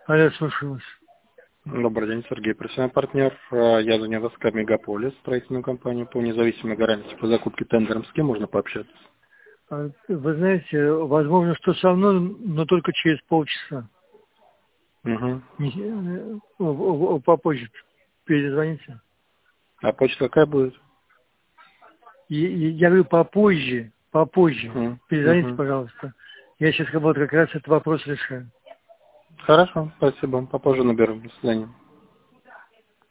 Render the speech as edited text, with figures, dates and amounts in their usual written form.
Алло, слушаю вас. Добрый день, Сергей, профессиональный партнер. Я звоню в СК «Мегаполис», строительную компанию по независимой гарантии по закупке тендером. С кем можно пообщаться? Вы знаете, возможно, что со мной, но только через полчаса. Угу. Попозже перезвоните. А почта какая будет? Я говорю попозже. Перезвоните, Угу. пожалуйста. Я сейчас вот как раз этот вопрос решаю. Хорошо, спасибо. Попозже наберу. До свидания.